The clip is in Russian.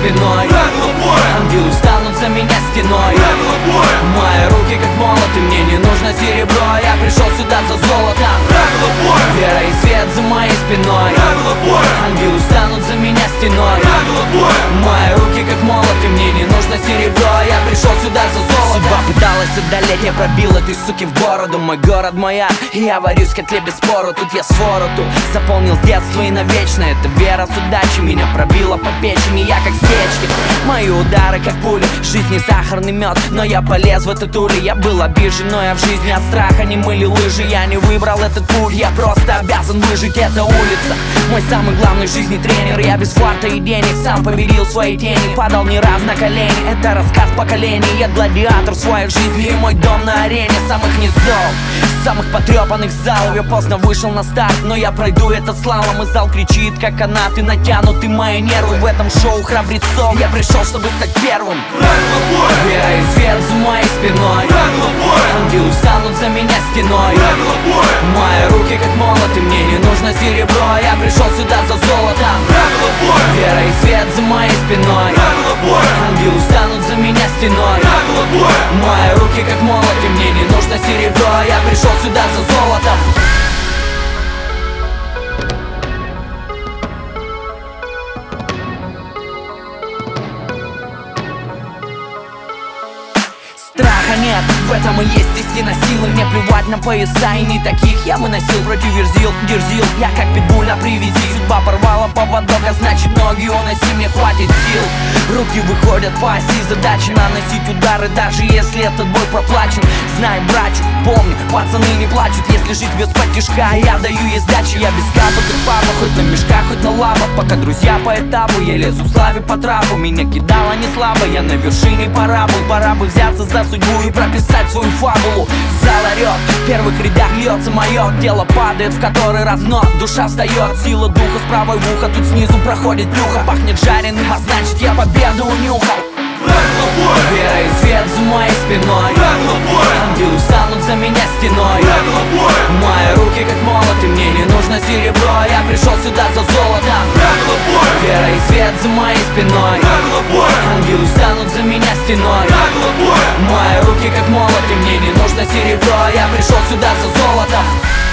спиной. Ангелы встанут за меня стеной. Мои руки как молоты, мне не нужно серебро. Я пришел сюда за золотом. Вера и свет за моей спиной. Ангелы встанут за меня стеной. Мои руки как молоты, мне не нужно серебро. Я пришел сюда за золотом. Судьба пыталась одолеть, я пробил этой суки в бороду. Мой город, мой ад, и я варюсь в котле без спору. Тут я сфору ту заполнил детство и навечно. Это вера с удачей меня пробила по печени. Я как стечки, мои удары как пули. Жизнь не сахарный мед, но я полез в эту тулю. Я был обижен, но я в жизни от страха не мыли лыжи. Я не выбрал этот путь, я просто обязан выжить. Это улица, мой самый главный в жизни тренер. Я без фарта и денег сам победил свои тени. Падал не раз на колени, это рассказ поколений. Я гладиатор в своей жизни, и мой дом на арене самых низов, самых потрепанных залов. Я поздно вышел на старт, но я пройду этот слалом. И зал кричит, как канаты натянуты мои нервы. В этом шоу храбрецов я пришел, чтобы стать первым. Вера и свет за моей спиной. Ангелы встанут за меня стеной. Мои руки как молоты, мне не нужно серебро. Я пришел сюда за золотом. Вера и свет за моей спиной. Ангелы встанут за меня стеной. Мои руки как молоты, мне не нужно серебро. Я пришел сюда за золотом. Страха нет, в этом и есть истина силы. Мне плевать на пояса, и не таких я выносил. Против верзил, дерзил, я как питбуль на привязи. Судьба порвала поводок, а значит ноги уноси, мне хватит сил. Руки выходят по оси, задача наносить удары, даже если этот бой проплачен. Знай, братчу, помни, пацаны не плачут, если жизнь без подтяжка. Я даю ей сдачи, я без капоток папа, хоть на мешках, хоть на лавах. Пока друзья по этапу, я лезу в славе по трапу. Меня кидало не слабо, я на вершине парабол. Пора бы взяться за судьбу и прописать свою фабулу. Зал орёт, в первых рядах льется мое. Тело падает в который раз, но душа встает. Сила духа с правой в ухо, тут снизу проходит плюха. Пахнет жареным, а значит я победу унюхал. Вера и свет за моей спиной. Ангелы встанут за меня стеной. Мои руки как молоты, мне не нужно серебро. Я пришел сюда за золотом. Вера и свет за моей спиной. Ангелы встанут за меня стеной. Мои руки как молоты, мне не нужно серебро. Я пришел сюда за золотом.